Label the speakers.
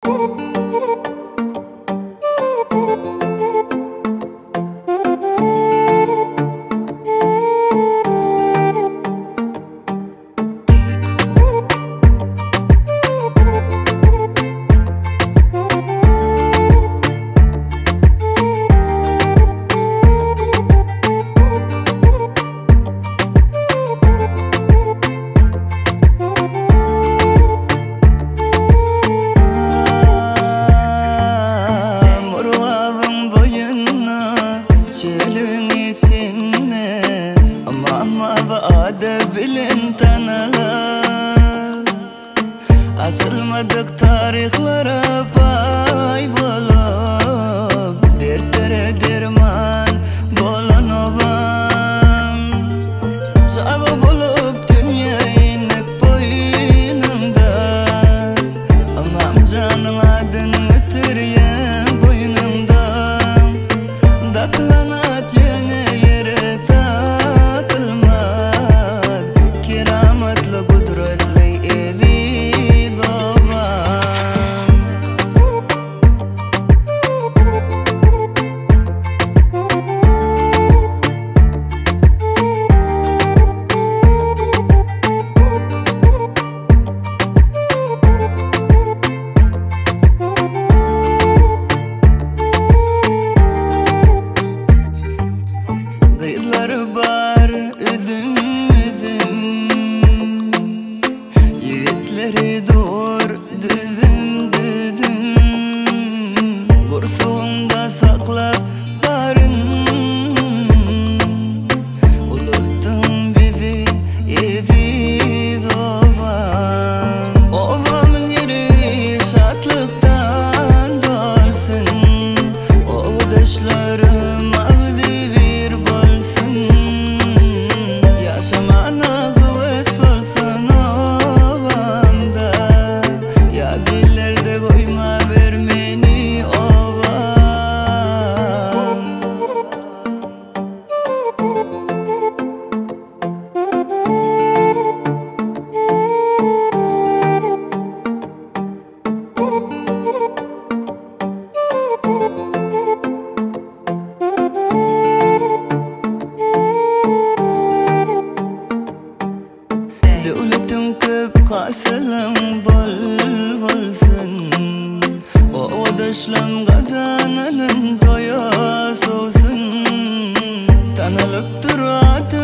Speaker 1: Açılmadık tarihlara pay bulup dertlere derman bolan ovam Çaba bulup dünya inek boynumda Amam canım adını ötüryen boynumda Daklanat yöne yere takılmaz Kerametli kudretli edi Gıyıtları var üdüm üdüm Yiğitleri dur düdüm düdüm Kursuğunda saklap barın Unuttun bizi yedi ovam Ovamın yeri şatlıktan dolsun O düşlerim ağdı bir bolsun Yaşamana kuvvet olsun ovamda Ya dillerde koyma vermeni ovam Devletin köp hasılın bol bolsun O düşlen kadanının toya soğusun Tanılıp durat